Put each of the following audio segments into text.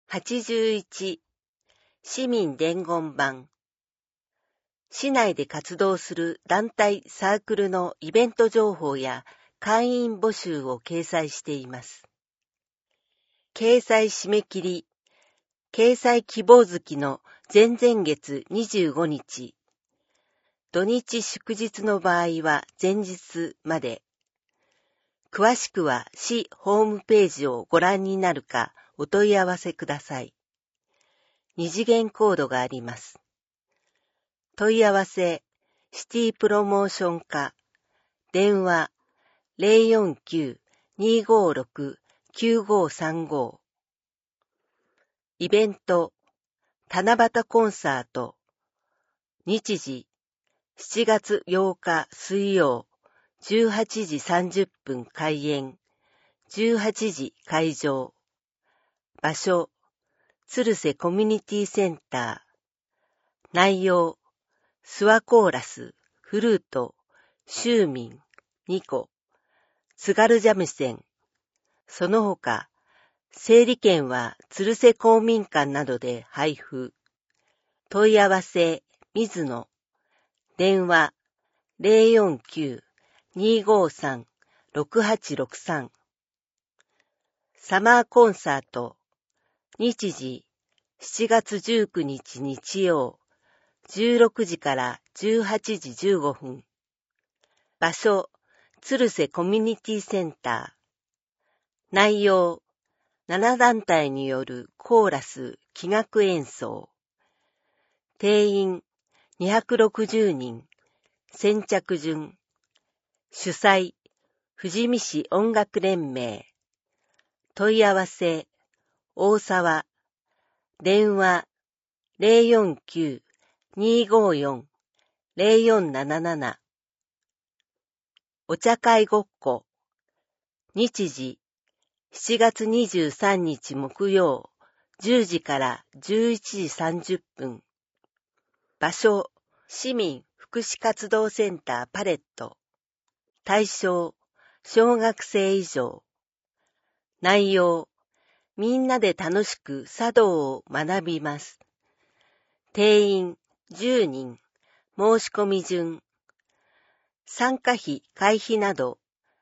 81市民伝言板。市内で活動する団体サークルのイベント情報や会員募集を掲載しています。掲載締め切り、掲載希望月の前々月25日、土日祝日の場合は前日まで。詳しくは市ホームページをご覧になるかお問い合わせください。二次元コードがあります。問い合わせ、シティプロモーション課、電話 049-256-9535。イベント、七夕コンサート、日時、7月8日水曜、18時30分開演、18時会場。場所、鶴瀬コミュニティセンター。内容、諏訪コーラス、フルート、シューミン、2個、津軽三味線。その他、整理券は鶴瀬公民館などで配布。問い合わせ、水野。電話、049-253-6863。サマーコンサート。日時、7月19日日曜、16時から18時15分。場所、鶴瀬コミュニティセンター。内容、7団体によるコーラス器楽演奏。定員260人。先着順。主催、富士見市音楽連盟。問い合わせ、大沢。電話、049-254-0477。お茶会ごっこ。日時、7月23日木曜、10時から11時30分。場所、市民福祉活動センターパレット。対象、小学生以上。内容、みんなで楽しく茶道を学びます。定員10人。申し込み順。参加費、会費など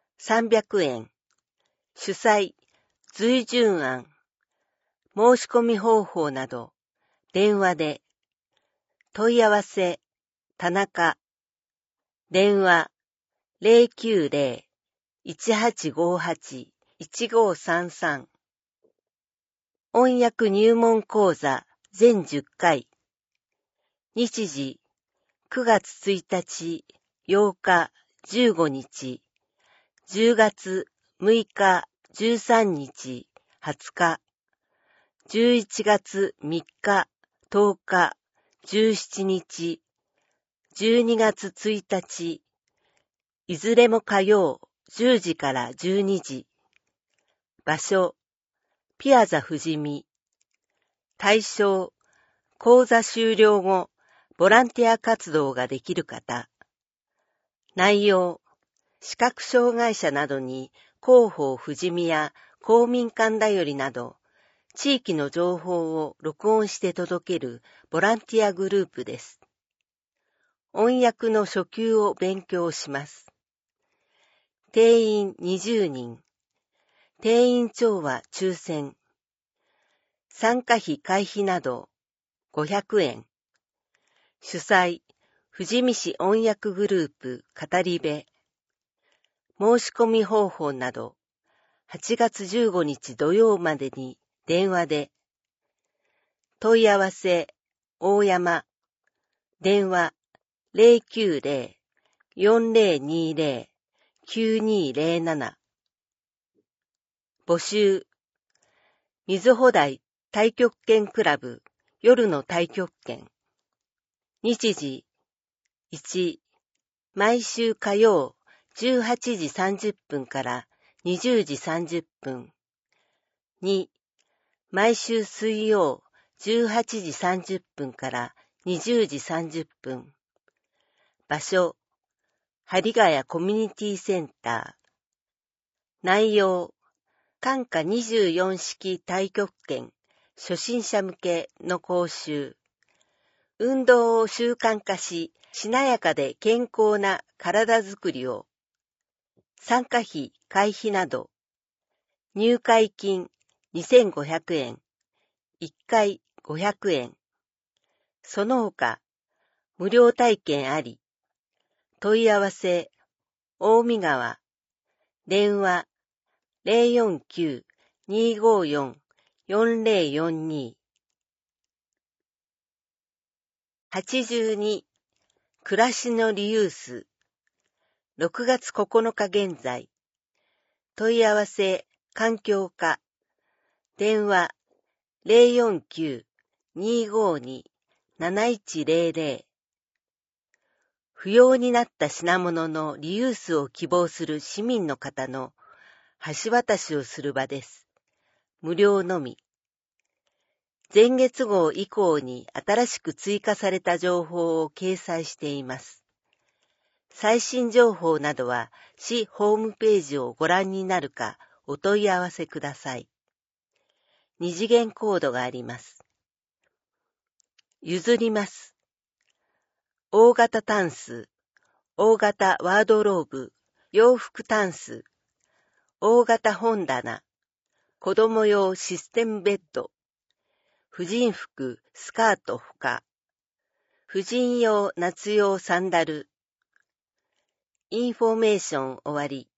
300円。主催、随順案。申し込み方法など電話で。問い合わせ、田中。電話、090-1858-1533。音訳入門講座全10回。日時、9月1日、8日、15日、10月6日、13日、20日、11月3日、10日、17日、12月1日、いずれも火曜、10時から12時。場所、ピアザ富士見。対象、講座終了後、ボランティア活動ができる方。内容、視覚障害者などに広報富士見や公民館だよりなど、地域の情報を録音して届けるボランティアグループです。音訳の初級を勉強します。定員20人。定員長は抽選。参加費会費など500円。主催、富士見市音訳グループ語り部。申し込み方法など8月15日土曜までに電話で。問い合わせ、大山。電話、090-4020-9207。募集、水穂台太極拳クラブ夜の太極拳。日時、1、毎週火曜18時30分から20時30分。2、毎週水曜18時30分から20時30分。場所、針ヶ谷コミュニティセンター。内容、管下24式太極拳初心者向けの講習。運動を習慣化し、しなやかで健康な体づくりを。参加費、会費など。入会金2500円。1回500円。その他、無料体験あり。問い合わせ、大見川。電話、049-254-4042。82、暮らしのリユース。6月9日現在。問い合わせ、環境課。電話、049-252-7100。不要になった品物のリユースを希望する市民の方の橋渡しをする場です。無料のみ。前月号以降に新しく追加された情報を掲載しています。最新情報などは市ホームページをご覧になるかお問い合わせください。二次元コードがあります。譲ります。大型タンス、大型ワードローブ、洋服タンス、大型本棚、子供用システムベッド、婦人服、スカートほか、婦人用夏用サンダル。インフォメーション終わり。